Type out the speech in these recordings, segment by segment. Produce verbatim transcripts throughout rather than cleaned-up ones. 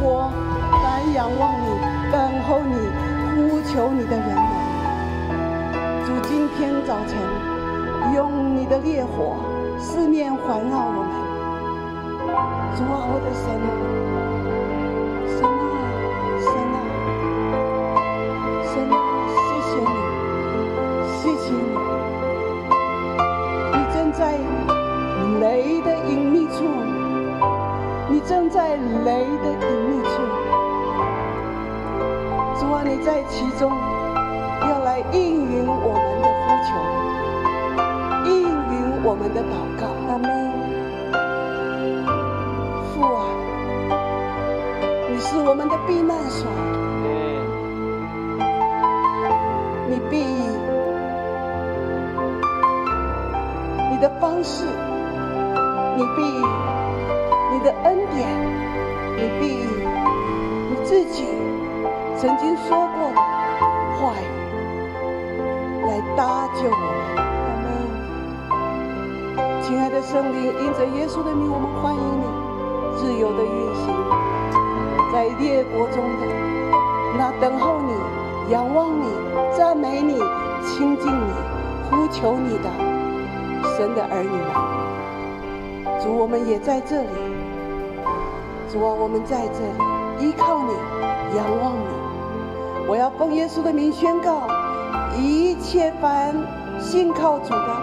活凡仰望你、等候你、呼求你的人们。主，今天早晨用你的烈火四面环绕我们。主啊，我的神啊，神啊，神啊，神啊，谢谢你，谢谢你，你正在雷的隐秘处，你正在雷的隐秘处。主啊，你在其中要来应允我们的呼求，应允我们的祷告。阿们。父啊，你是我们的避难所，你必以你的方式，你必以你的恩典，你必以你自己曾经说过的话语来搭救我们。阿们。亲爱的圣灵，因着耶稣的名，我们欢迎你自由的运行在列国中的那等候你、仰望你、赞美你、亲近你、呼求你的神的儿女们。主，我们也在这里。主啊，我们在这里依靠你、仰望你。我要奉耶稣的名宣告，一切凡信靠主的，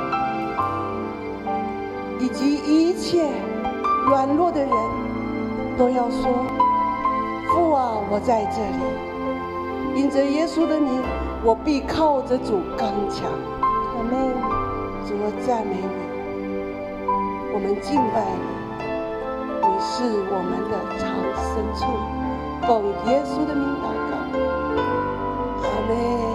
以及一切软弱的人，都要说：父啊，我在这里。因着耶稣的名，我必靠着主刚强。阿们。主，我赞美你，我们敬拜你，你是我们的藏身处。奉耶稣的名祷告，阿们。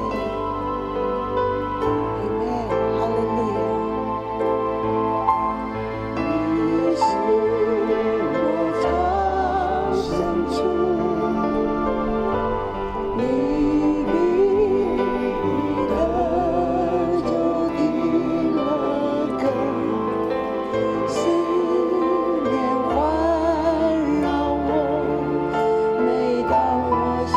思念环绕我，每当我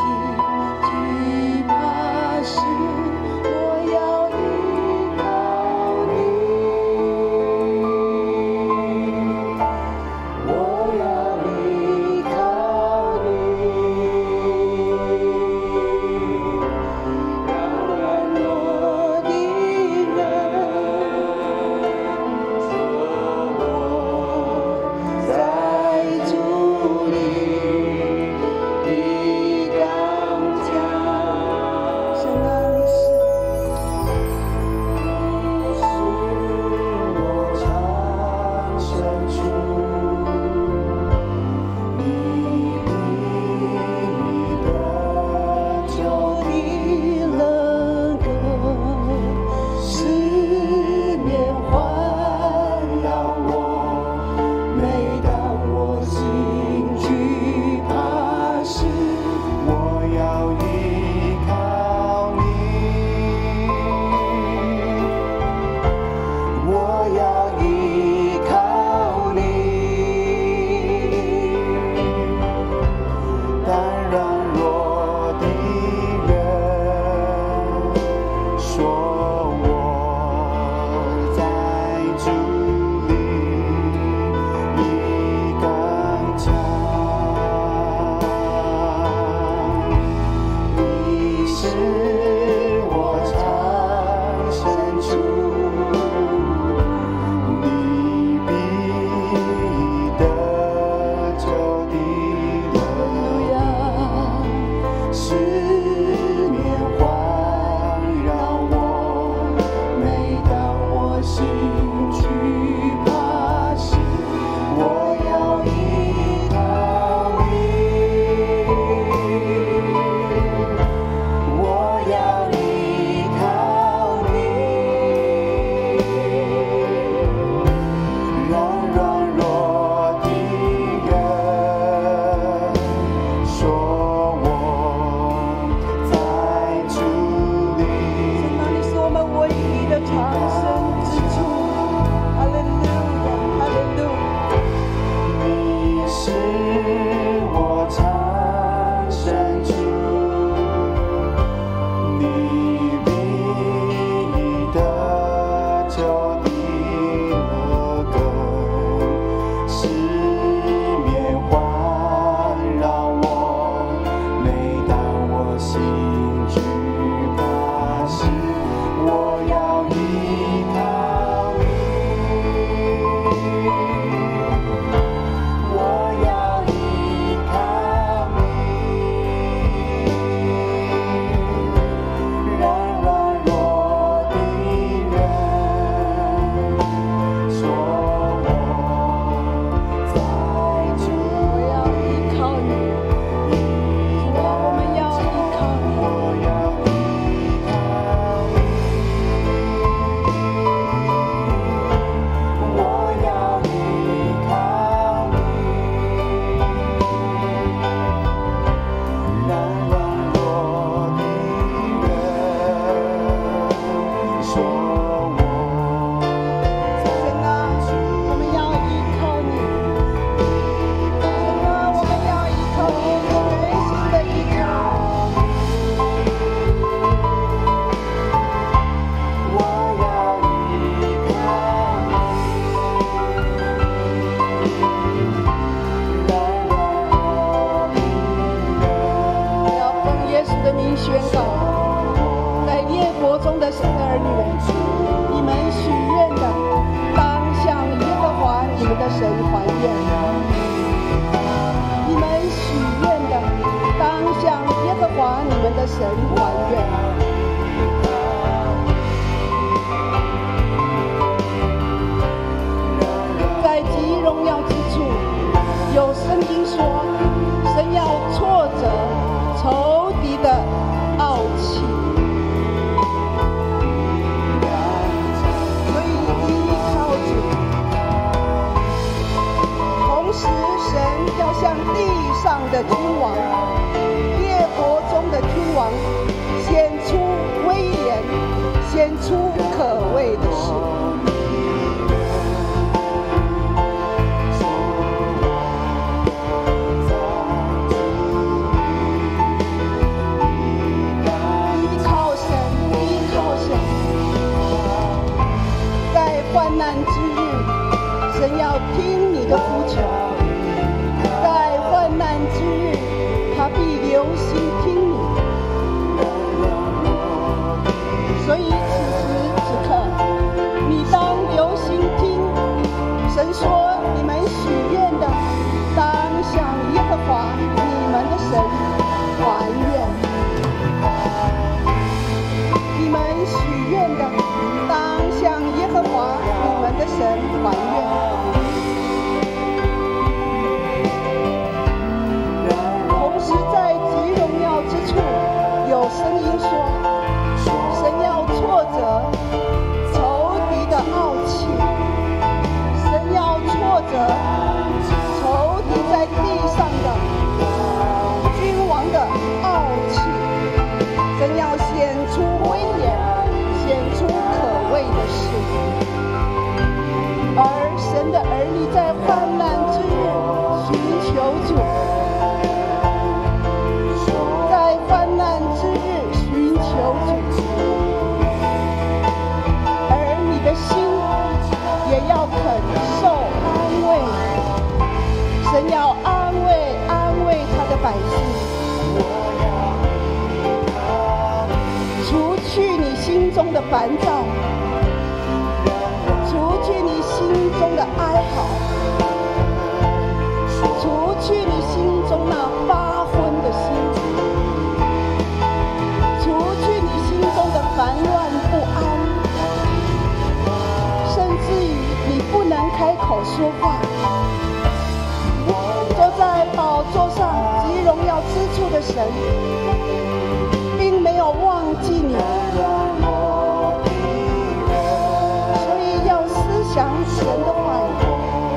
宣告，在列国中的神的儿女们，你们许愿的，当向耶和华你们的神还愿；你们许愿的，当向耶和华你们的神还愿。在极荣耀之处，有声音说，神要挫折仇敌的傲气。所以依靠主，同时神要向地上的君王、列国中的君王显出威严，显出可畏的事。患难之日，神要听你的呼求；在患难之日，他必留心听你。所以此时此刻，你当留心听。神说：“你们许愿的，当向耶和华你们的神还愿；你们许愿的，当向耶和华你们的神还愿。”同时在极荣耀之处，有声音说，神要挫折仇敌的傲气，神要挫折仇敌在地上的君王的傲气，神要显出威严，显出可畏的事。而神的儿女在患难之日寻求主，在患难之日寻求主，而你的心也要肯受安慰。神要安慰安慰他的百姓，除去你心中的烦躁，除去你心中的哀嚎，除去你心中那发昏的心，除去你心中的烦乱不安，甚至于你不能开口说话。坐在宝座上极荣耀之处的神，并没有忘记你，所以要思想神的话语。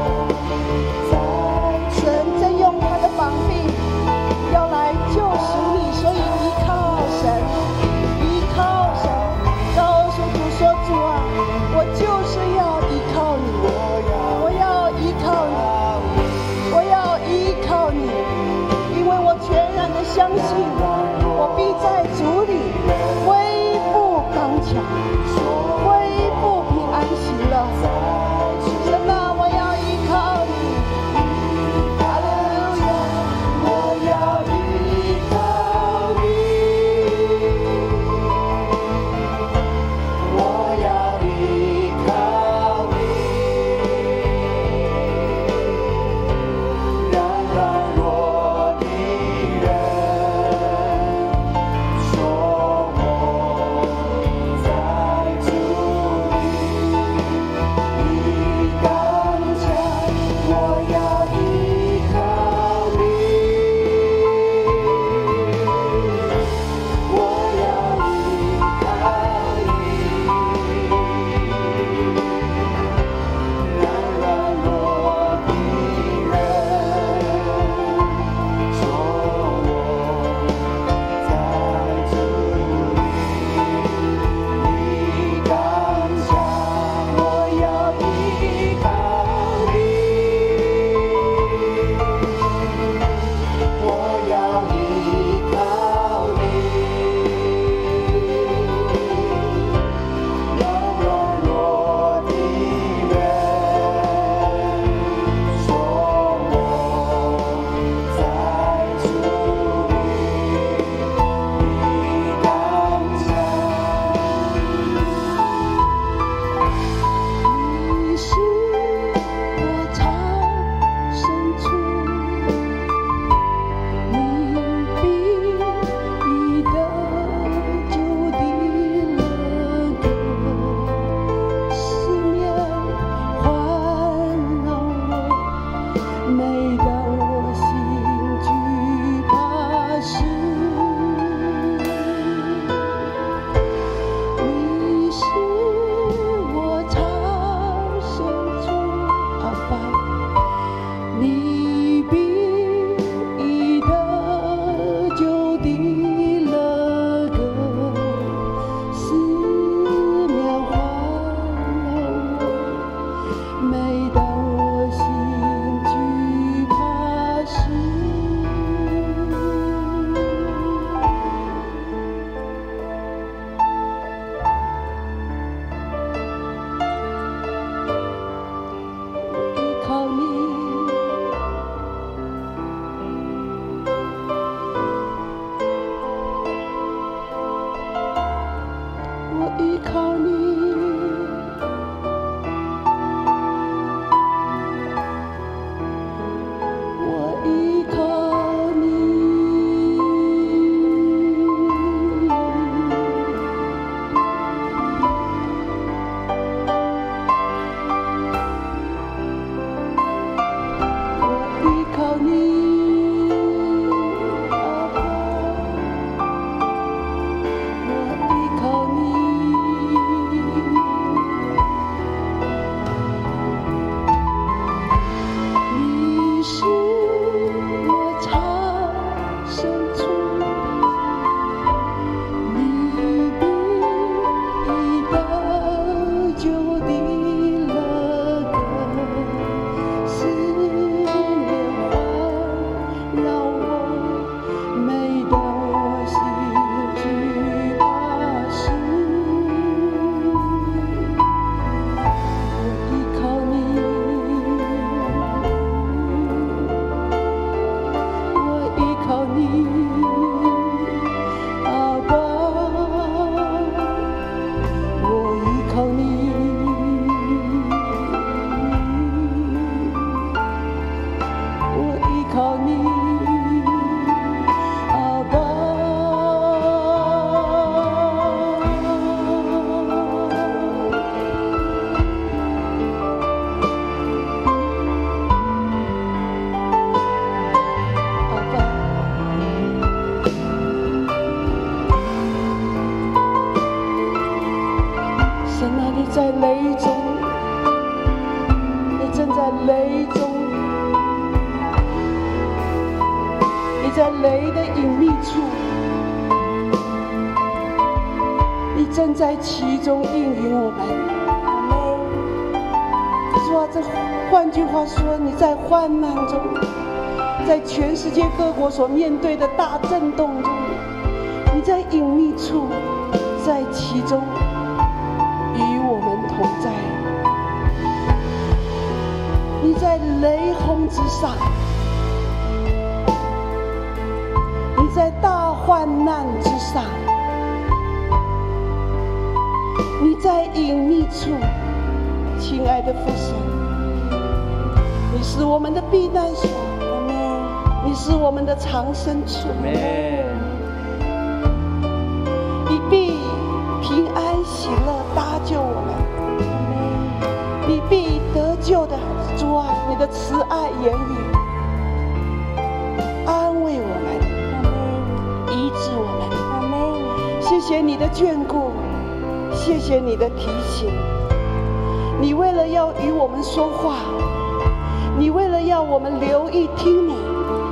神正用他的膀臂要来救赎你，所以依靠神，依靠神，告诉主说：主啊，我就是要依靠你，我要依靠你，我要依靠你，因为我全然的相信，我必在主里恢复刚强，恢复平安喜乐。神啊，我要依靠你，哈利路亚，我要依靠你，我要依靠你，让软弱的人正在其中应允我们。主啊，这换句话说，你在患难中，在全世界各国所面对的大震动中，你在隐秘处，在其中与我们同在。你在雷轰之上，你在大患难之上，你在隐秘处，亲爱的父神，你是我们的避难所，你是我们的藏身处，你必平安喜乐搭救我们，你必得救的主啊，你的慈爱言语安慰我们，医治我们。谢谢你的眷顾，谢谢你的提醒。你为了要与我们说话，你为了要我们留意听你，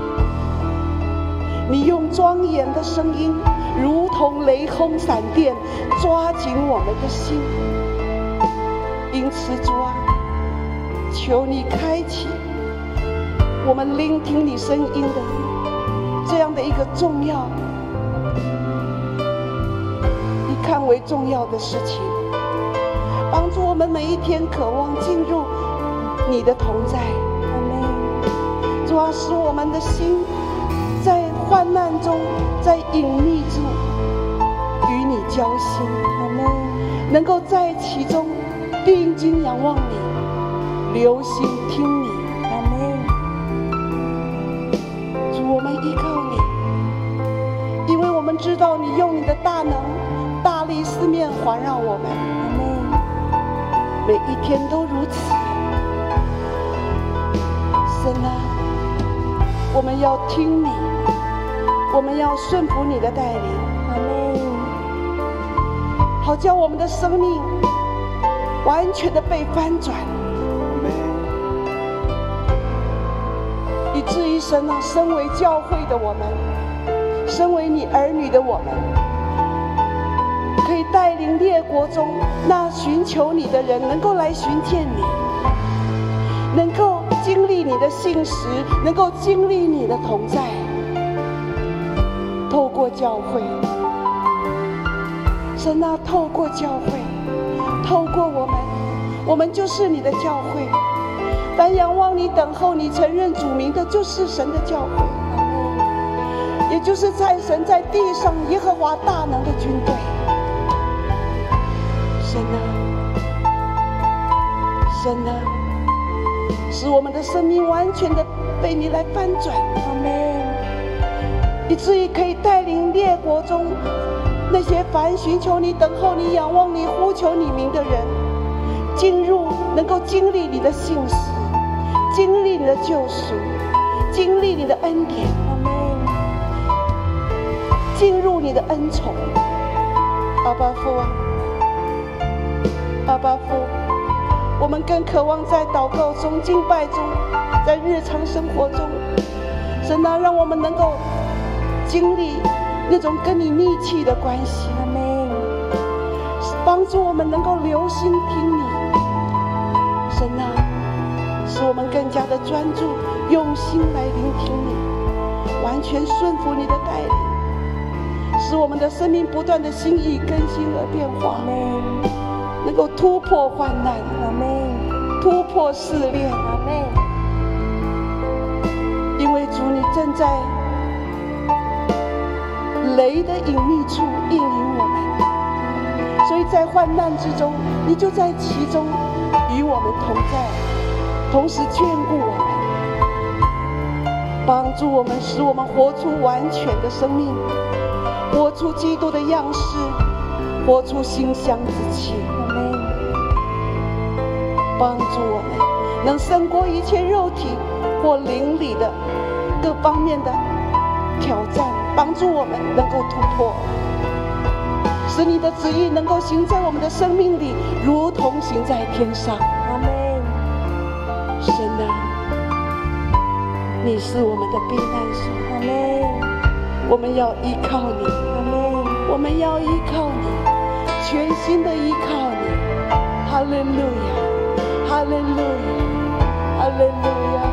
你用庄严的声音，如同雷轰闪电，抓紧我们的心。因此主啊，求你开启我们聆听你声音的这样的一个重要，你看为重要的事情，帮助我们每一天渴望进入你的同在。主啊，使我们的心在患难中，在隐秘处与你交心，能够在其中定睛仰望你，留心听你。主，我们依靠你，因为我们知道你用你的大能大力四面环绕我们，每一天都如此。神啊，我们要听你，我们要顺服你的带领，好叫我们的生命完全的被翻转，以至于神啊，身为教会的我们，身为你儿女的我们，可以带领列国中那寻求你的人，能够来寻见你，能够经历你的信实，能够经历你的同在。透过教会，神啊，透过教会，透过我们，我们就是你的教会。凡仰望你、等候你、承认主名的，就是神的教会，也就是在神在地上耶和华大能的军队。神啊，神啊，使我们的生命完全的被你来翻转，以至于可以带领列国中那些凡寻求你、等候你、仰望你、呼求你名的人，进入能够经历你的信实，经历你的救赎，经历你的恩典，进入你的恩宠。阿爸父啊，阿爸父，我们更渴望在祷告中、敬拜中，在日常生活中，神啊，让我们能够经历那种跟你密切的关系，帮助我们能够留心听你。神啊，使我们更加的专注，用心来聆听你，完全顺服你的带领，使我们的生命不断的心意更新而变化，能够突破患难，突破试炼。因为主，你正在雷的隐秘处应允我们，所以在患难之中，你就在其中与我们同在，同时眷顾我们，帮助我们，使我们活出完全的生命，活出基督的样式，活出馨香之气。帮助我们能胜过一切肉体或灵里的各方面的挑战，帮助我们能够突破，使你的旨意能够行在我们的生命里，如同行在天上。阿们。神啊，你是我们的避难所。阿们。我们要依靠你。阿们。我们要依靠你， 全心的依靠你。哈利路亚，哈利路亚，哈利路亚。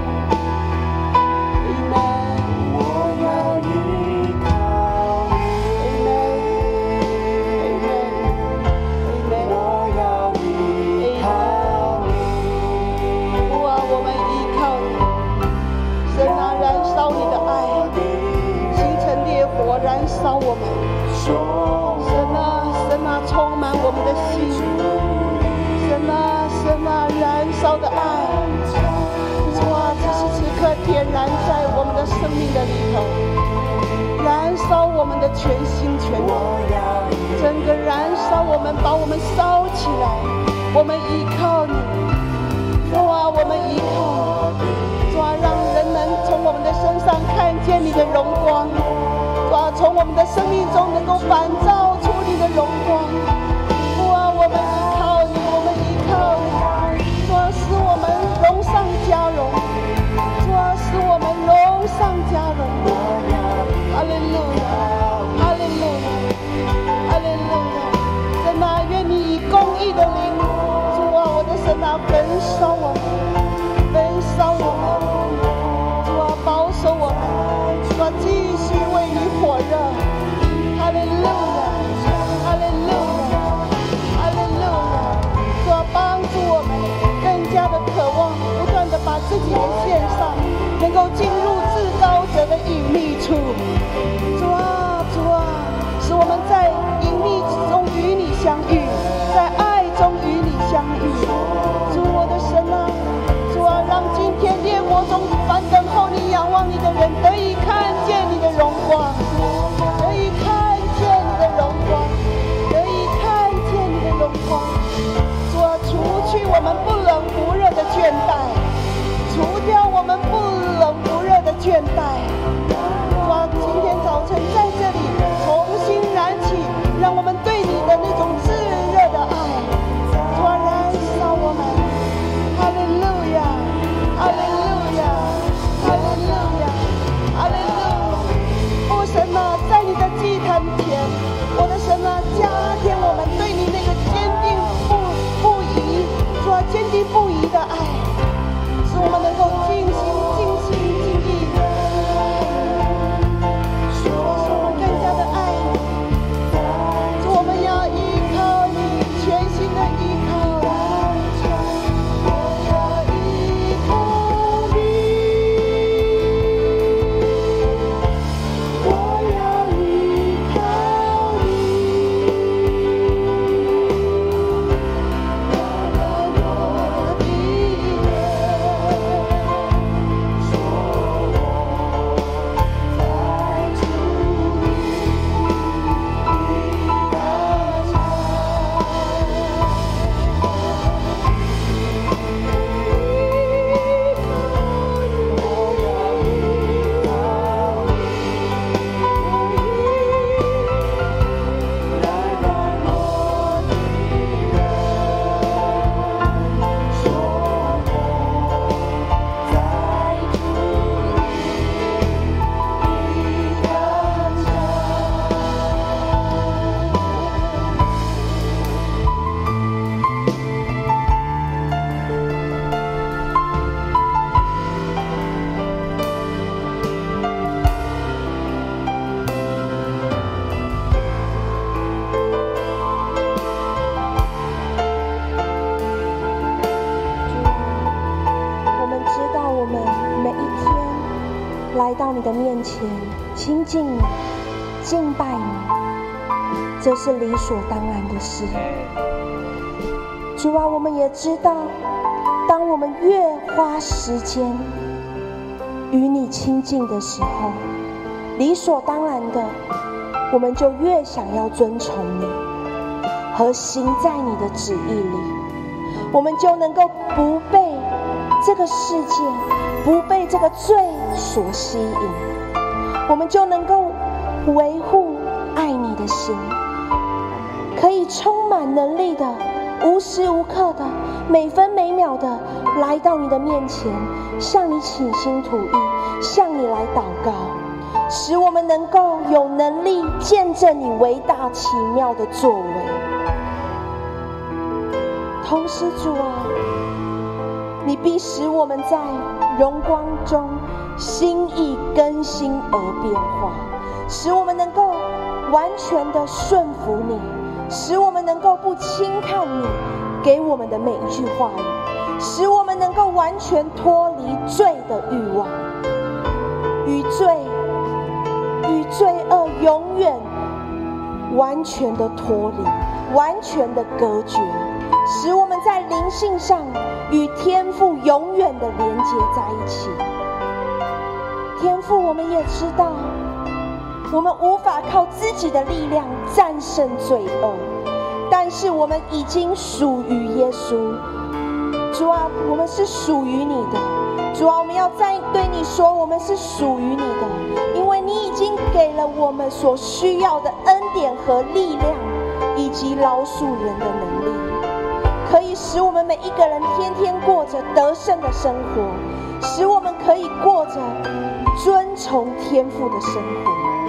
燃烧我们，神啊，神啊，充满我们的心，神啊，神啊，燃烧的爱，主啊，此时此刻点燃在我们的生命的里头，燃烧我们的全心全意，整个燃烧我们，把我们烧起来，我们依靠你，主啊，我们依靠你，主啊，让人能从我们的身上看见你的荣光。主啊，从我们的生命中能够反照出你的荣光。主啊，我们依靠你，我们依靠你。主啊，使我们荣上加荣。主啊，使我们荣上加荣。哈利路亚，哈利路亚，哈利路亚。神啊，愿你以公义的灵，主啊，我的神啊，焚烧我们，焚烧我们。主啊，保守我们。主啊，继续为你火热，哈利路亚，哈利路亚，哈利路亚！主啊，帮助我们更加的渴望，不断的把自己的献上，能够进入至高者的隐秘处。主啊，主啊，使我们在隐秘中与你相遇，在爱中与你相遇。主，我的神啊，主啊，让今天列国中凡等候你、仰望你的人得以看见你的荣光，得以看见你的荣光，得以看见你的荣光。主啊，除去我们不冷不热的倦怠，除掉我们不冷不热的倦怠。主啊，今天早晨在这里重新燃起，让我们对你的那种炙热的爱，主啊，燃烧我们。哈利路亚，哈利路亚，哈利路亚，哈利路亚。哦，神啊，在你的祭坛前，我的神啊，加添我们对你那个坚定不不移，主啊，坚定不移的爱，使我们能够尽心尽心尽意，主啊，使我们更加的爱你。主，我们要依靠你，全心的依靠你。来到你的面前，亲近你，敬拜你，这是理所当然的事。主啊，我们也知道，当我们越花时间与你亲近的时候，理所当然的，我们就越想要遵从你和行在你的旨意里，我们就能够不被这个世界，不被这个罪所吸引，我们就能够维护爱你的心，可以充满能力的，无时无刻的，每分每秒的来到你的面前，向你倾心吐意，向你来祷告，使我们能够有能力见证你伟大奇妙的作为。 同时，主啊，你必使我们在荣光中心意更新而变化，使我们能够完全的顺服你，使我们能够不轻看你给我们的每一句话语，使我们能够完全脱离罪的欲望，与罪与罪恶永远完全的脱离，完全的隔绝，使我们在灵性上与天父永远的连接在一起。天父，我们也知道我们无法靠自己的力量战胜罪恶，但是我们已经属于耶稣。主啊，我们是属于你的。主啊，我们要再对你说，我们是属于你的，因为你已经给了我们所需要的恩典和力量，以及饶恕人的能力，可以使我们每一个人天天过着得胜的生活，使我们可以过着遵从天父的生活。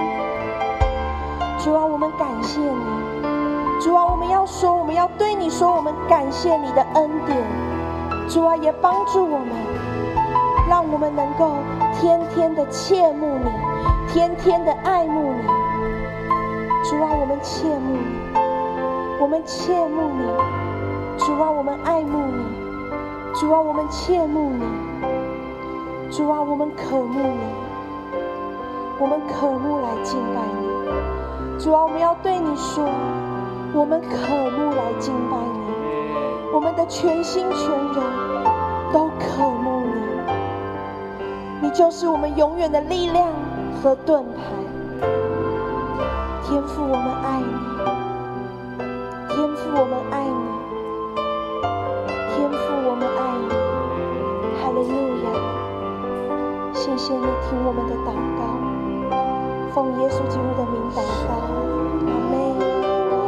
主啊，我们感谢你。主啊，我们要说，我们要对你说，我们感谢你的恩典。主啊，也帮助我们，让我们能够天天的切慕你，天天的爱慕你。主啊，我们切慕你，我们切慕你。主啊，我们爱慕你。主啊，我们切慕你。主啊，我们渴慕你，我们渴慕来敬拜你。主啊，我们要对你说，我们渴慕来敬拜你，我们的全心全人都渴慕你。你就是我们永远的力量和盾牌。天父，我们爱你。天父，我们爱你。天父，我们爱你。哈利路亚！谢谢你听我们的祷告，奉耶稣基督的名祷告，阿们。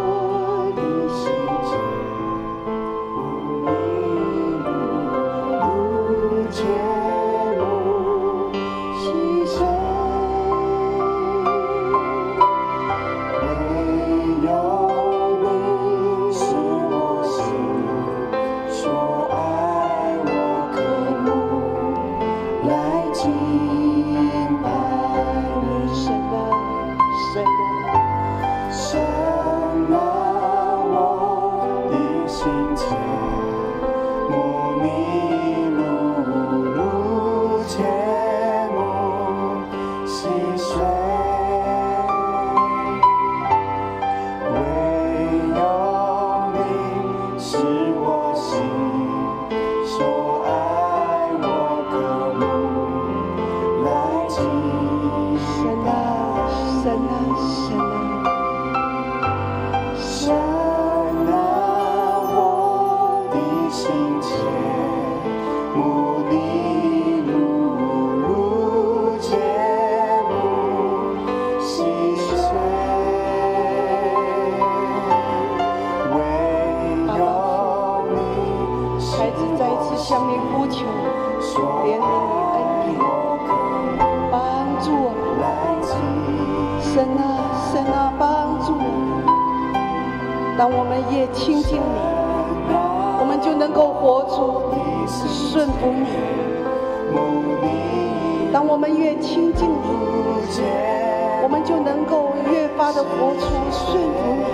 当我们越亲近你，我们就能够活出顺服你。当我们越亲近你，我们就能够越发的活出顺服你。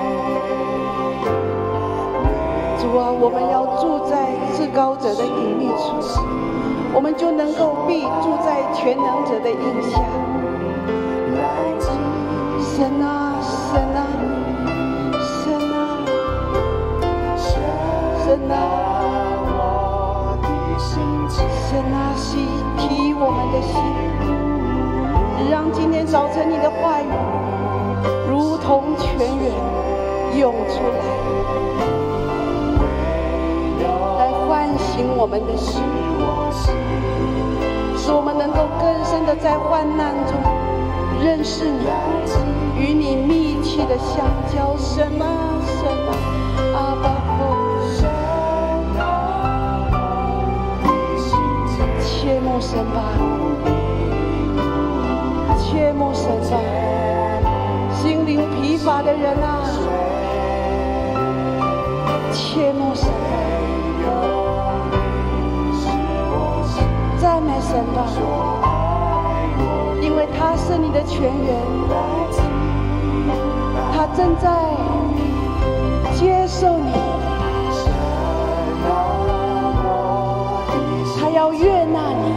主啊，我们要住在至高者的隐秘处，我们就能够必住在全能者的荫下。神啊，神啊，神啊，神啊，神啊，洗涤我们的心，让今天早晨你的话语如同泉源涌出来，来唤醒我们的心，使我们能够更深的在患难中认识你，与你密切的相交。神啊，神啊，阿爸父，切慕神吧，切慕神吧，心灵疲乏的人啊， 切慕神吧，赞美神吧，因为他是你的泉源，他正在接受你，他要悦纳你，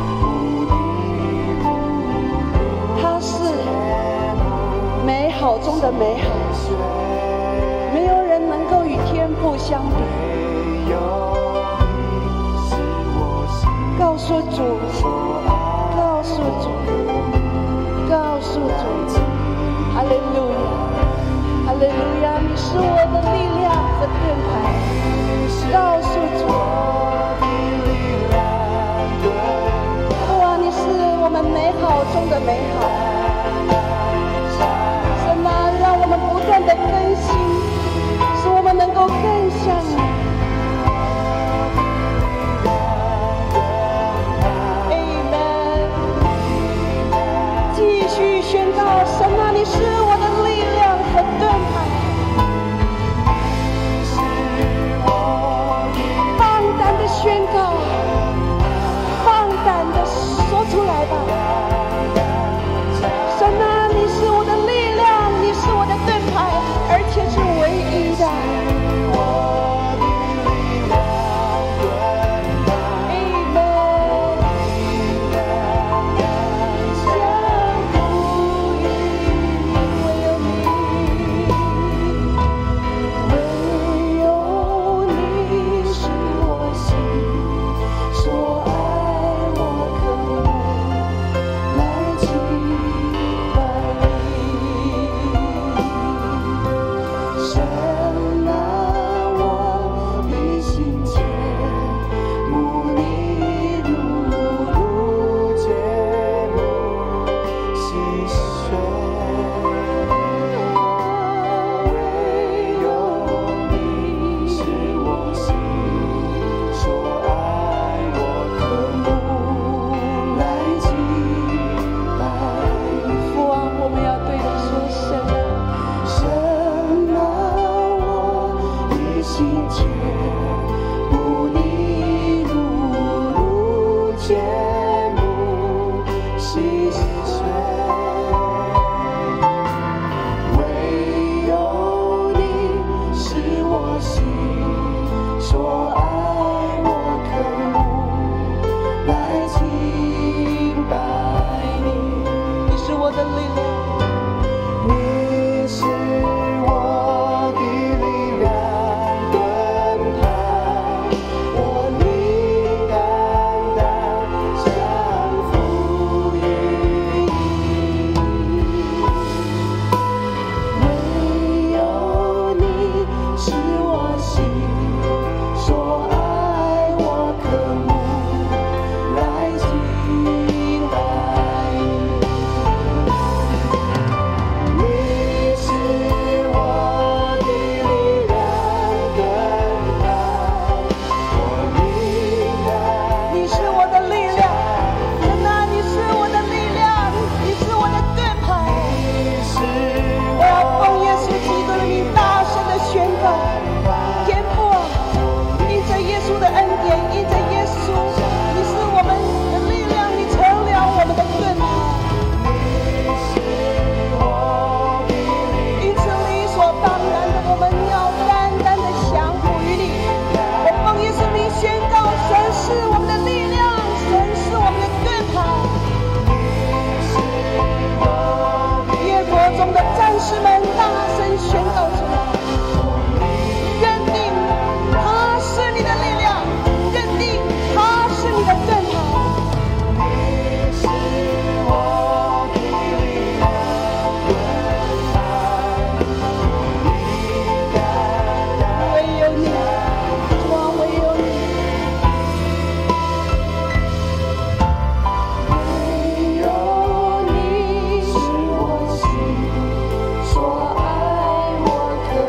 他是美好中的美好，没有人能够与天父相比。告诉主，告诉主，告诉主，哈利路亚，哈利路亚！你是我的力量和盾牌。告诉主，哇，你是我们美好中的美好。神啊，让我们不断的更新，使我们能够更像你。宣告神啊，你是我的力量和盾牌，放胆的宣告，放胆的说出来吧。神啊，你是我的力量，你是我的盾牌，而且是唯一的。 说爱我可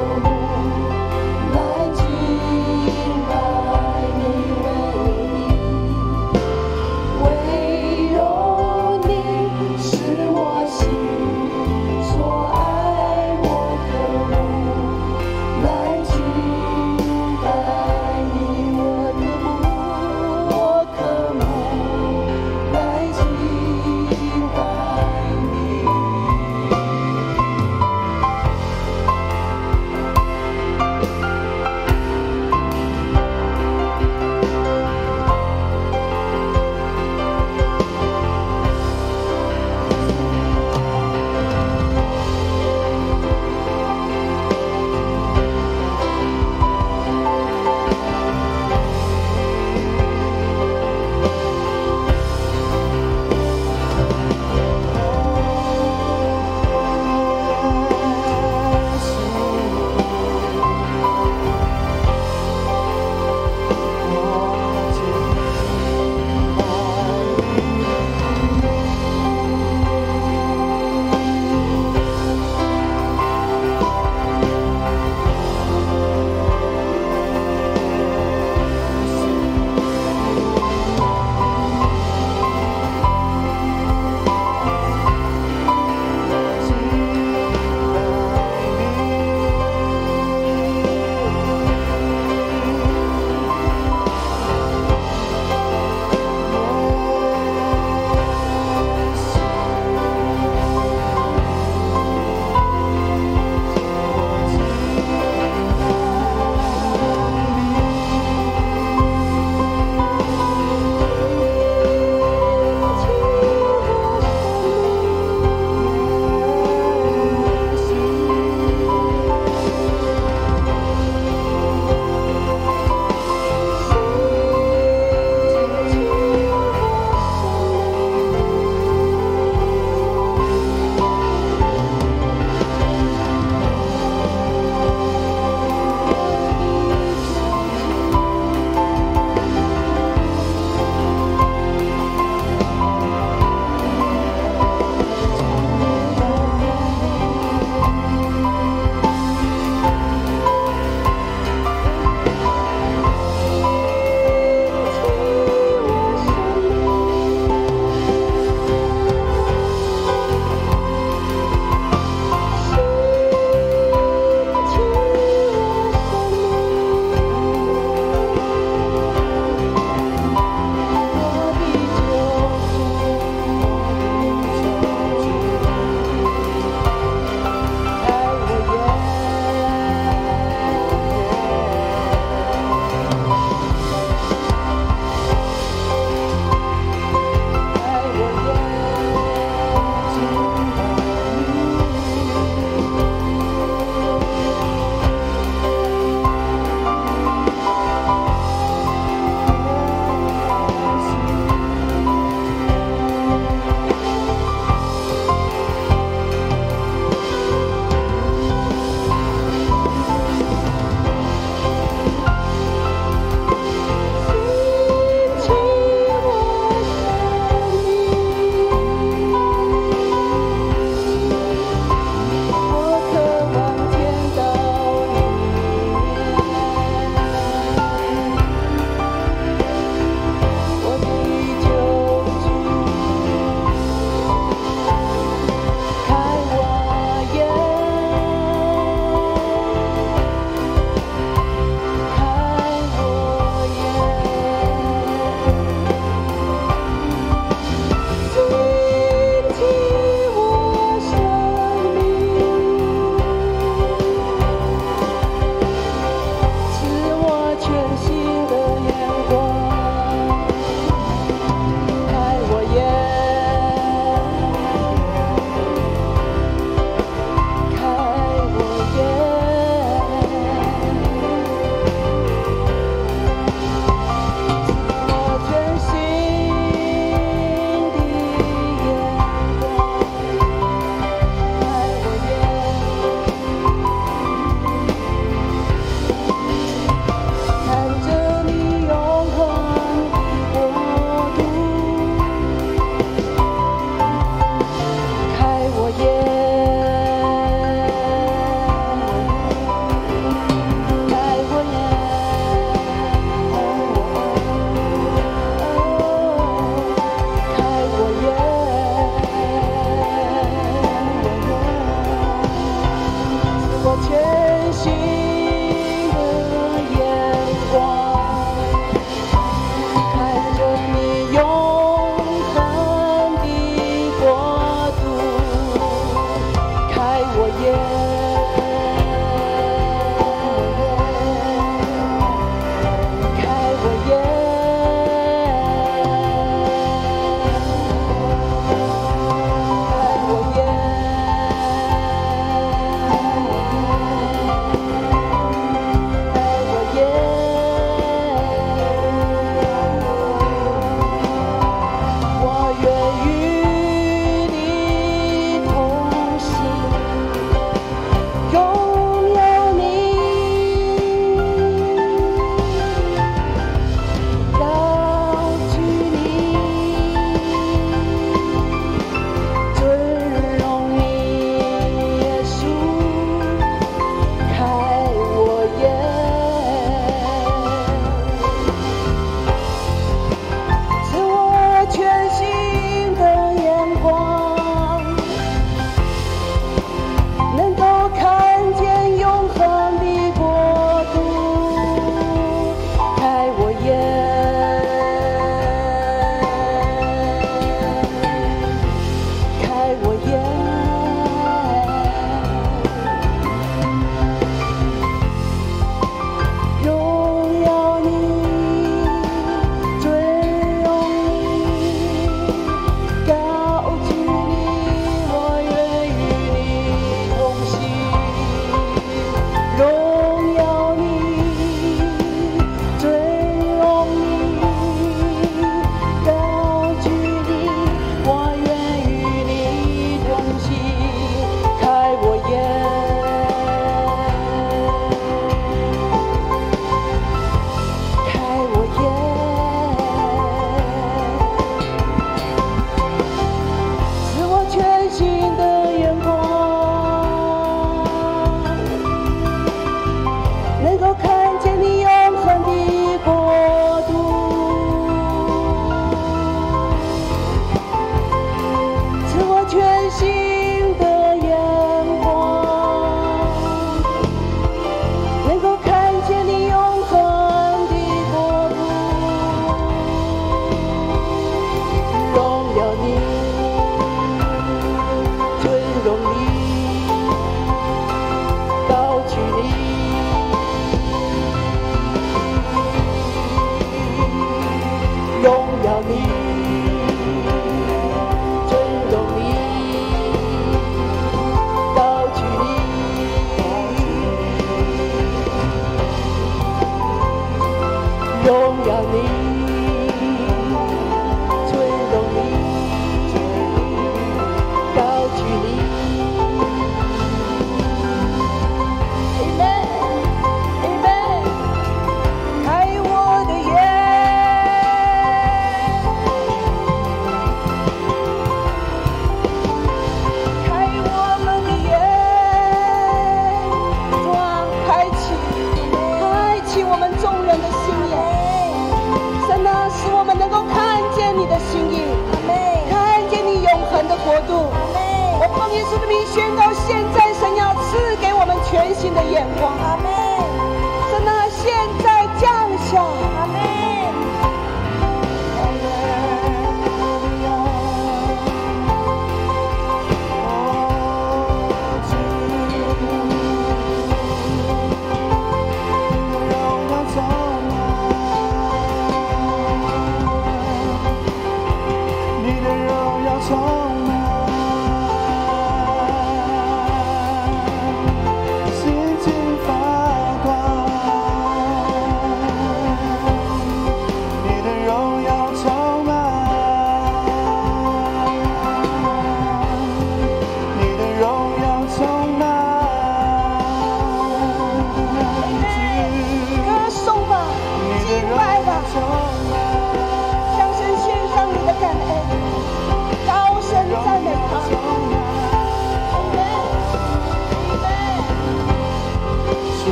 我全心的眼光，看着你永恒的国度，开我眼。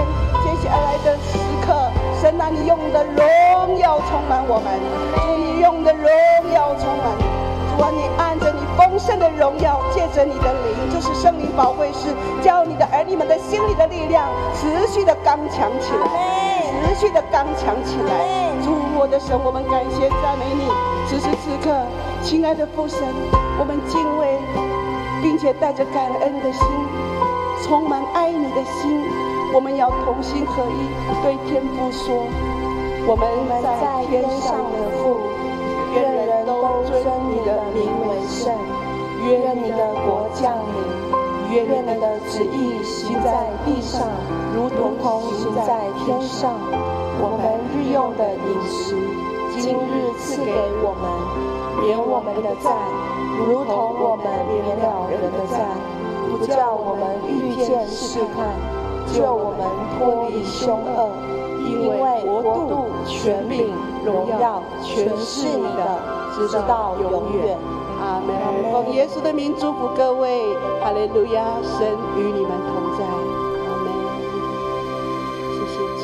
接下来的时刻，神啊，你用的荣耀充满我们，主，你用的荣耀充满。主啊，你按着你丰盛的荣耀，借着你的灵，就是圣灵保惠师，叫你的儿女们的心里的力量持续的刚强起来，持续的刚强起来。主，我的神，我们感谢赞美你。此时此刻，亲爱的父神，我们敬畏，并且带着感恩的心，充满爱你的心，我们要同心合一，对天父说：我们在天上的父，愿人都尊你的名为圣，愿你的国降临，愿你的旨意行在地上，如同行在天上。我们日用的饮食，今日赐给我们，免我们的债，如同我们免了人的债，不叫我们遇见试探，救我们脱离凶恶。因为国度、权柄、荣耀，全是你的，直到永远。阿门。奉耶稣的名祝福各位，哈利路亚！神与你们同在。阿门。谢谢主。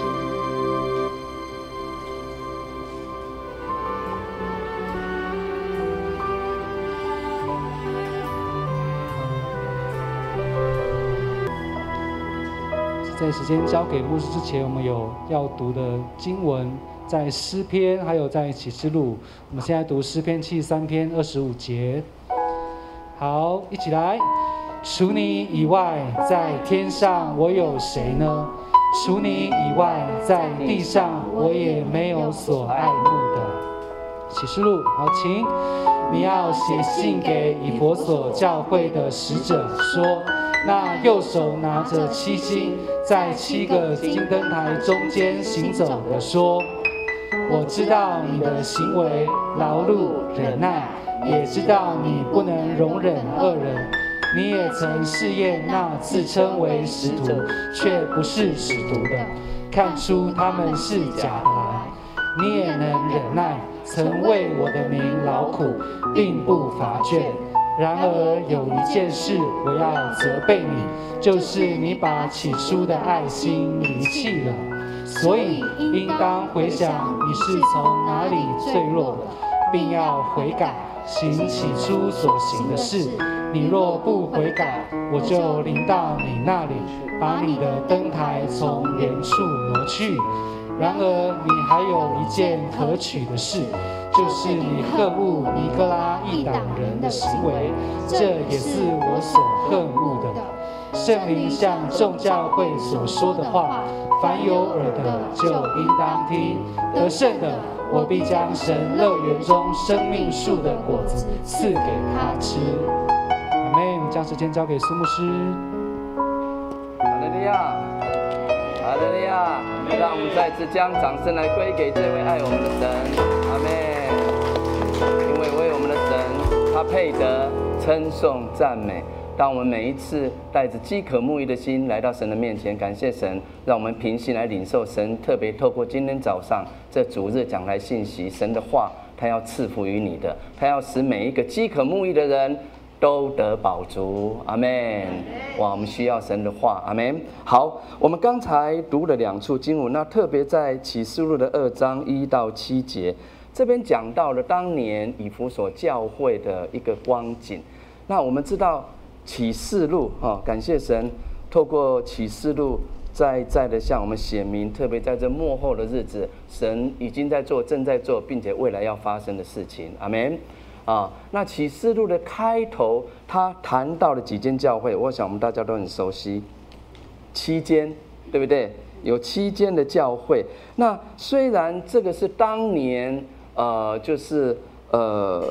在时间交给牧师之前，我们有要读的经文，在诗篇还有在启示录。我们现在读诗篇七十三篇二十五节。好，一起来。除你以外，在天上我有谁呢？除你以外，在地上我也没有所爱慕的。启示录，好，请你要写信给以弗所教会的使者说。那右手拿着七星，在七个金灯台中间行走的说：我知道你的行为，劳碌忍耐，也知道你不能容忍恶人。你也曾试验那自称为使徒却不是使徒的，看出他们是假的来。你也能忍耐，曾为我的名劳苦，并不乏倦。然而有一件事我要责备你，就是你把起初的爱心离弃了。所以应当回想你是从哪里坠落的，并要悔改，行起初所行的事。你若不悔改，我就临到你那里，把你的灯台从原处挪去。然而你还有一件可取的事，就是你恨恶尼哥拉一党人的行为，这也是我所恨恶的。圣灵向众教会所说的话，凡有耳的就应当听。得胜的，我必将神乐园中生命树的果子赐给他吃。阿们。将时间交给苏牧师。 哈利路亚，哈利路亚！让我们再次将掌声来归给这位爱我们的神。阿们。因为为我们的神，他配得称颂赞美。当我们每一次带着饥渴慕义的心来到神的面前，感谢神，让我们平心来领受神特别透过今天早上这主日讲台信息，神的话他要赐福于你的，他要使每一个饥渴慕义的人都得饱足。阿们。哇，我们需要神的话。阿们。好，我们刚才读了两处经文，那特别在启示录的二章一到七节，这边讲到了当年以弗所教会的一个光景。那我们知道启示录，哦，感谢神，透过启示录在在的向我们显明，特别在这末后的日子，神已经在做，正在做，并且未来要发生的事情。阿们。啊，那启示录的开头，他谈到了几间教会，我想我们大家都很熟悉，七间，对不对？有七间的教会。那虽然这个是当年，呃，就是呃。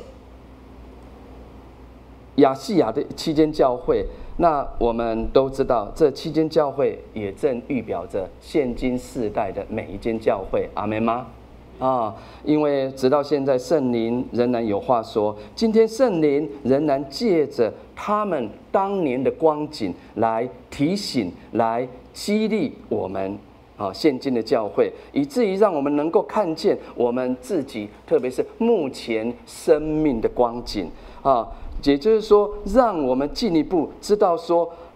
亚细亚的七间教会，那我们都知道，这七间教会也正预表着现今世代的每一间教会。阿们吗？啊，因为直到现在，圣灵仍然有话说。今天圣灵仍然借着他们当年的光景来提醒、来激励我们啊，现今的教会，以至于让我们能够看见我们自己，特别是目前生命的光景啊。也就是说，让我们进一步知道说，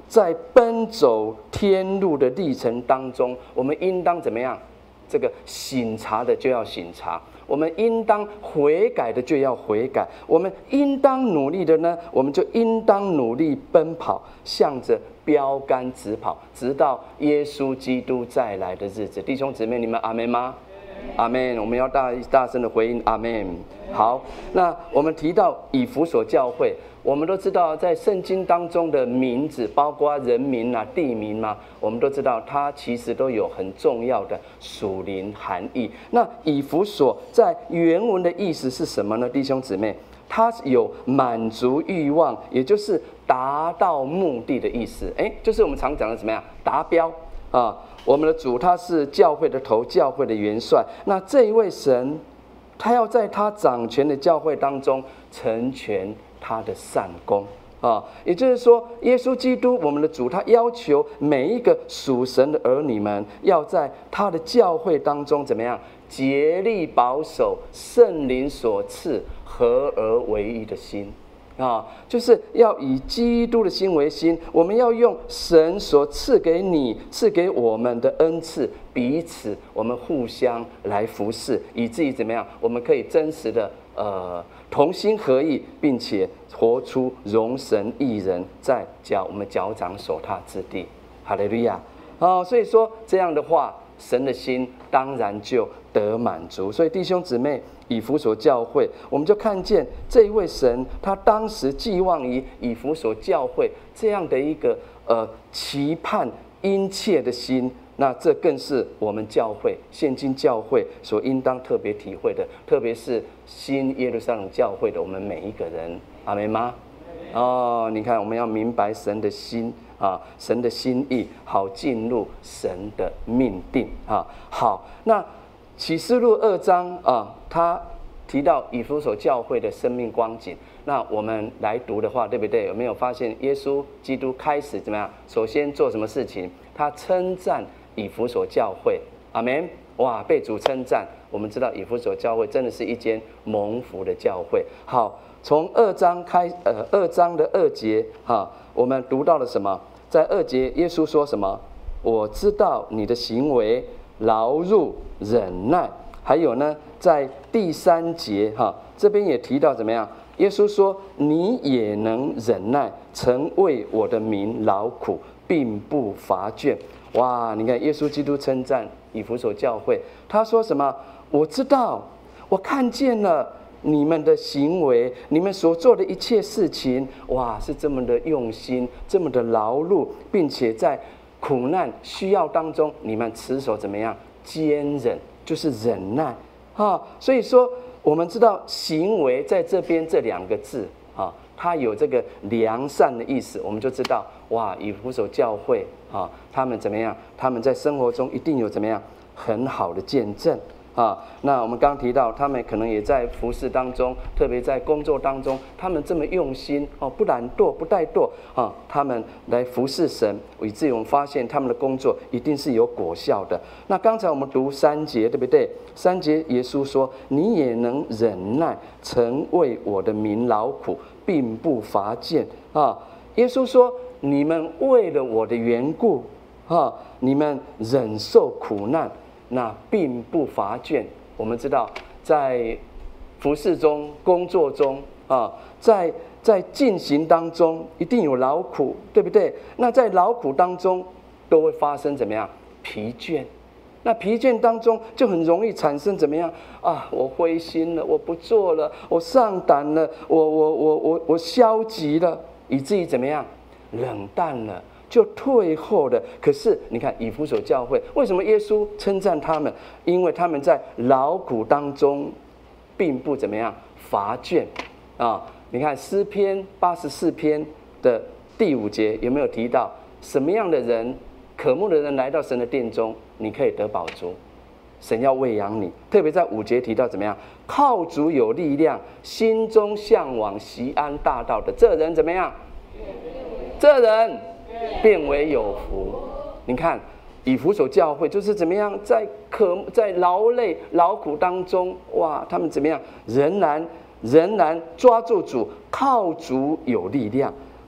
在奔走天路的历程当中，我们应当怎么样？这个省察的就要省察，我们应当悔改的就要悔改，我们应当努力的呢，我们就应当努力奔跑，向着标杆直跑，直到耶稣基督再来的日子。弟兄姊妹，你们阿们吗？阿们！我们要大大声的回应阿们。好，那我们提到以弗所教会，我们都知道在圣经当中的名字，包括人名啊、地名啊，我们都知道它其实都有很重要的属灵含义。那以弗所在原文的意思是什么呢？弟兄姊妹，它有满足欲望，也就是达到目的的意思。哎，就是我们常讲的怎么样？达标啊！我们的主他是教会的头，教会的元帅。那这一位神，他要在他掌权的教会当中成全他的善功啊，也就是说，耶稣基督我们的主，他要求每一个属神的儿女们，要在他的教会当中怎么样？竭力保守圣灵所赐合而为一的心。啊，就是要以基督的心为心，我们要用神所赐给你、赐给我们的恩赐，彼此我们互相来服侍，以至于怎么样？我们可以真实的呃同心合意，并且活出荣神益人在脚我们脚掌所踏之地。哈利路亚！哦，所以说这样的话，神的心当然就得满足。所以弟兄姊妹，以弗所教会，我们就看见这一位神，他当时寄望于以弗所教会这样的一个呃期盼殷切的心。那这更是我们教会现今教会所应当特别体会的，特别是新耶路撒冷教会的我们每一个人，阿们吗？哦，你看，我们要明白神的心啊，神的心意，好进入神的命定啊。好，那启示录二章啊，他提到以弗所教会的生命光景。那我们来读的话，对不对？有没有发现耶稣基督开始怎么样？首先做什么事情？他称赞以弗所教会，阿们！哇，被主称赞。我们知道以弗所教会真的是一间蒙福的教会。好，从二章开，呃，二章的二节哈，我们读到了什么？在二节，耶稣说什么？我知道你的行为，劳碌、忍耐。还有呢，在第三节哈，这边也提到怎么样？耶稣说：“你也能忍耐，曾为我的名劳苦，并不乏倦。”哇，你看耶稣基督称赞以弗所教会，他说什么？我知道，我看见了你们的行为，你们所做的一切事情，哇，是这么的用心，这么的劳碌，并且在苦难需要当中，你们持守怎么样？坚忍，就是忍耐啊。所以说，我们知道行为在这边这两个字啊，它有这个良善的意思，我们就知道哇，以弗所教会啊，他们怎么样？他们在生活中一定有怎么样很好的见证啊。那我们刚提到，他们可能也在服事当中，特别在工作当中，他们这么用心哦，不懒惰，不怠惰啊，他们来服侍神，以至于我们发现他们的工作一定是有果效的。那刚才我们读三节，对不对？三节耶稣说：“你也能忍耐，曾为我的名劳苦，并不乏倦啊。”耶稣说：“你们为了我的缘故啊，你们忍受苦难，那并不乏倦。”我们知道，在服事中、工作中啊，在在进行当中，一定有劳苦，对不对？那在劳苦当中，都会发生怎么样？疲倦。那疲倦当中，就很容易产生怎么样啊？我灰心了，我不做了，我上胆了，我我我我我消极了，以至于怎么样？冷淡了。就退后的。可是你看以弗所教会，为什么耶稣称赞他们？因为他们在劳苦当中并不怎么样乏倦啊。你看诗篇八十四篇的第五节有没有提到什么样的人，渴慕的人来到神的殿中，你可以得饱足，神要喂养你。特别在五节提到怎么样，靠主有力量，心中向往锡安大道的这人怎么样？这人变为有福。你看以弗所教会就是怎么样，在可在劳累劳苦当中，哇，他们怎么样？仍然仍然抓住主，靠主有力量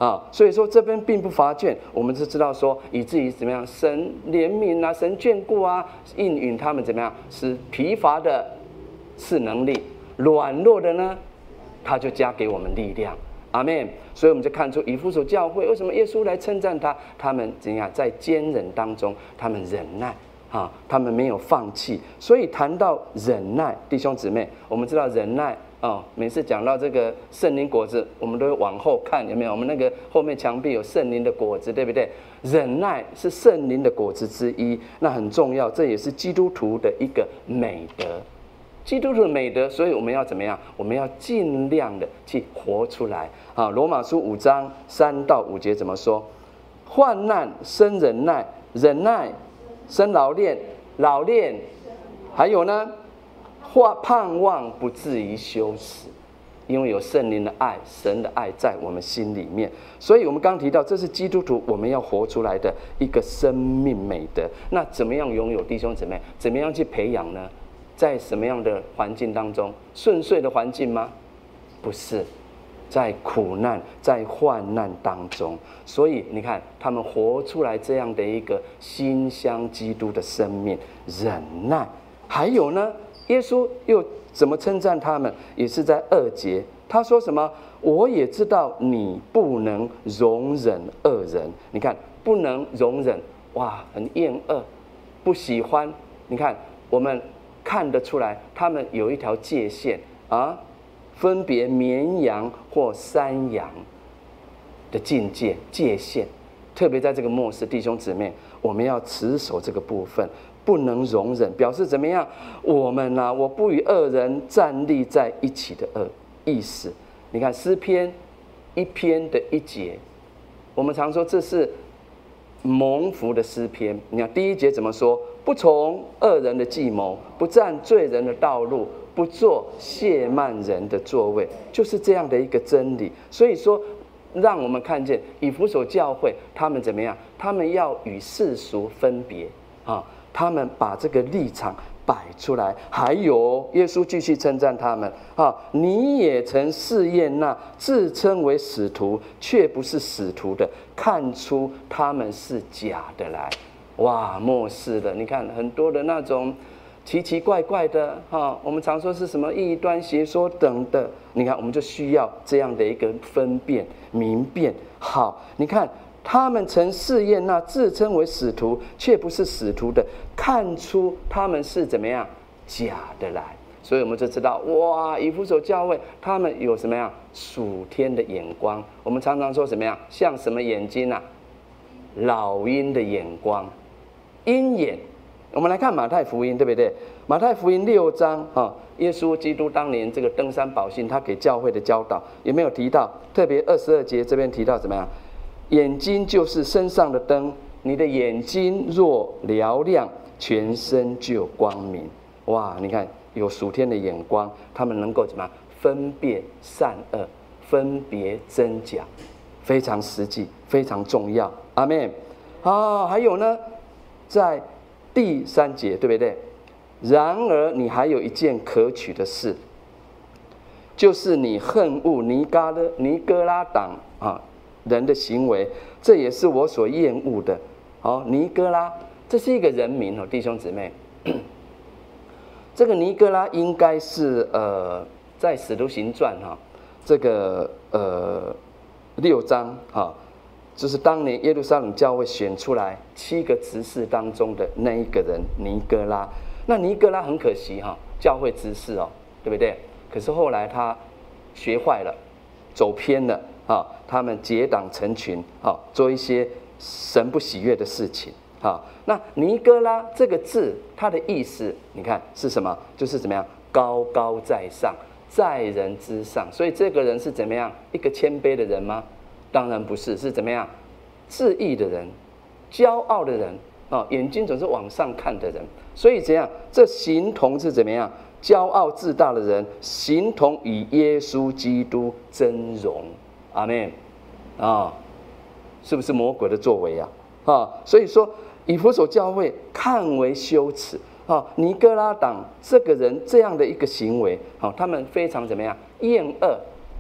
啊，所以说这边并不乏倦，我们就知道说，以至于怎么样，神怜悯啊，神眷顾啊，应允他们怎么样，使疲乏的是能力，软弱的呢，他就加给我们力量。阿们。所以我们就看出以弗所教会为什么耶稣来称赞他，他们怎样在坚忍当中，他们忍耐啊，他们没有放弃。所以谈到忍耐，弟兄姊妹，我们知道忍耐哦，每次讲到这个圣灵果子，我们都会往后看，有没有？我们那个后面墙壁有圣灵的果子，对不对？忍耐是圣灵的果子之一，那很重要，这也是基督徒的一个美德。基督徒的美德，所以我们要怎么样？我们要尽量的去活出来啊！罗马书五章三到五节怎么说？患难生忍耐，忍耐生老练，老练还有呢，或盼望不至于羞耻，因为有圣灵的爱，神的爱在我们心里面。所以我们刚提到，这是基督徒我们要活出来的一个生命美德。那怎么样拥有？弟兄姊妹，怎么样去培养呢？在什么样的环境当中？顺遂的环境吗？不是，在苦难、在患难当中。所以你看，他们活出来这样的一个馨香基督的生命，忍耐。还有呢，耶稣又怎么称赞他们？也是在二节，他说什么？我也知道你不能容忍恶人。你看，不能容忍，哇，很厌恶，不喜欢。你看，我们看得出来，他们有一条界限啊，分别绵羊或山羊的境界界限。特别在这个末世，弟兄姊妹，我们要持守这个部分，不能容忍，表示怎么样？我们呢、啊，我不与恶人站立在一起的恶意思。你看诗篇一篇的一节，我们常说这是蒙福的诗篇。你看第一节怎么说？不从恶人的计谋，不占罪人的道路，不做亵慢人的座位，就是这样的一个真理。所以说，让我们看见以弗所教会他们怎么样？他们要与世俗分别啊，他们把这个立场摆出来。还有耶稣继续称赞他们啊，你也曾试验那自称为使徒却不是使徒的，看出他们是假的来。哇，末世了！你看很多的那种奇奇怪怪的哈，我们常说是什么异端邪说等的。你看，我们就需要这样的一个分辨明辨。好，你看他们曾试验那自称为使徒却不是使徒的，看出他们是怎么样假的来。所以我们就知道，哇，以弗所教会他们有什么样属天的眼光。我们常常说什么样，像什么眼睛啊？老鹰的眼光。鹰眼，我们来看马太福音，对不对？马太福音六章啊，耶稣基督当年这个登山宝训，他给教会的教导有没有提到？特别二十二节这边提到怎么样？眼睛就是身上的灯，你的眼睛若嘹亮，全身就有光明。哇，你看有属天的眼光，他们能够怎么样分辨善恶，分别真假，非常实际，非常重要。阿们。啊，还有呢？在第三节，对不对？然而你还有一件可取的事，就是你恨恶尼嘎的尼哥拉党啊人的行为，这也是我所厌恶的。好，尼哥拉，这是一个人名哦，弟兄姊妹。这个尼哥拉应该是呃，在使徒行传哈，这个呃六章哈。就是当年耶路撒冷教会选出来七个执事当中的那一个人尼哥拉。那尼哥拉很可惜哈，教会执事哦，对不对？可是后来他学坏了，走偏了啊，他们结党成群啊，做一些神不喜悦的事情啊。那尼哥拉这个字，它的意思你看是什么？就是怎么样高高在上，在人之上。所以这个人是怎么样一个谦卑的人吗？当然不是，是怎么样？自义的人，骄傲的人啊，眼睛总是往上看的人。所以怎样？这形同是怎么样？骄傲自大的人，形同与耶稣基督争荣。阿们啊，是不是魔鬼的作为啊？啊，所以说以弗所教会看为羞耻啊，尼哥拉党这个人这样的一个行为，啊，他们非常怎么样？厌恶。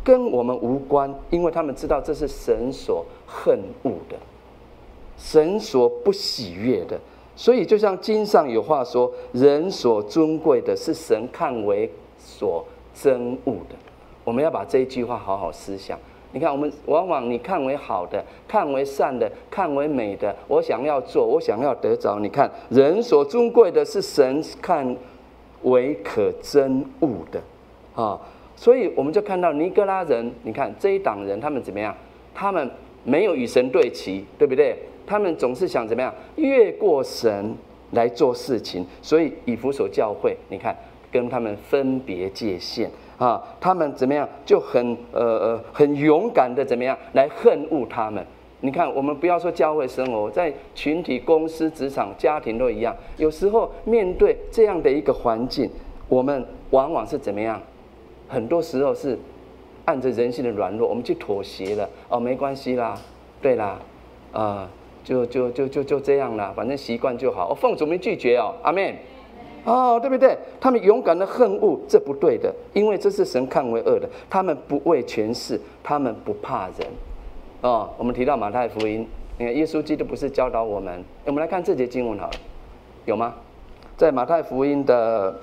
跟我们无关，因为他们知道这是神所恨恶的，神所不喜悦的。所以就像经上有话说，人所尊贵的是神看为所憎恶的。我们要把这一句话好好思想。你看，我们往往你看为好的、看为善的、看为美的，我想要做，我想要得着。你看，人所尊贵的是神看为可憎恶的啊。所以我们就看到尼哥拉人，你看这一党人，他们怎么样？他们没有与神对齐，对不对？他们总是想怎么样越过神来做事情。所以以弗所教会，你看跟他们分别界限。啊，他们怎么样就很呃呃很勇敢的怎么样来恨恶他们？你看，我们不要说教会生活，在群体、公司、职场、家庭都一样。有时候面对这样的一个环境，我们往往是怎么样？很多时候是按着人性的软弱，我们去妥协了。哦，没关系啦，对啦，啊、呃，就就就就就这样啦，反正习惯就好。哦，奉主名拒绝哦，阿们。哦，对不对？他们勇敢的恨恶，这不对的，因为这是神看为恶的。他们不为权势，他们不怕人。哦，我们提到马太福音，你看耶稣基督不是教导我们？我们来看这节经文好了，有吗？在马太福音的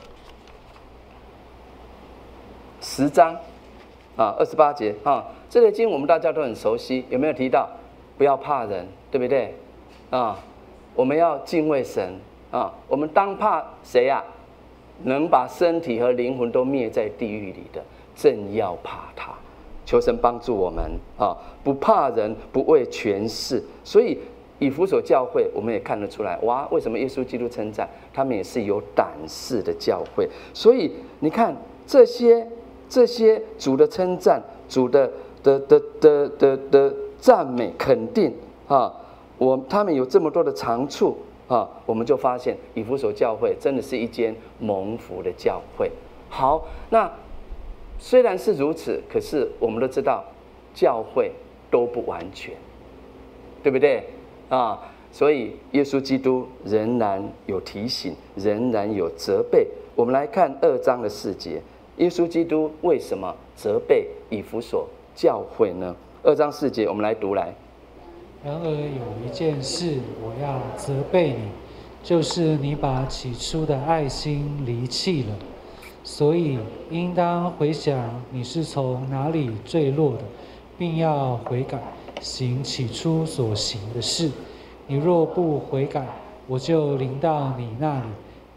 十章啊二十八节啊，这节经文我们大家都很熟悉，有没有提到不要怕人，对不对？啊，我们要敬畏神。啊，我们当怕谁呀、啊？能把身体和灵魂都灭在地狱里的，正要怕他。求神帮助我们啊，不怕人，不为权势。所以以弗所教会，我们也看得出来，哇，为什么耶稣基督称赞他们也是有胆识的教会？所以你看这些这些主的称赞，主的的的的的的赞美肯定啊，我他们有这么多的长处。啊，我们就发现以弗所教会真的是一间蒙福的教会。好，那虽然是如此，可是我们都知道，教会都不完全，对不对？啊，所以耶稣基督仍然有提醒，仍然有责备。我们来看二章的四节，耶稣基督为什么责备以弗所教会呢？二章四节，我们来读来。 然而有一件事我要责备你，就是你把起初的爱心离弃了。所以应当回想你是从哪里坠落的，并要悔改，行起初所行的事。你若不悔改，我就临到你那里，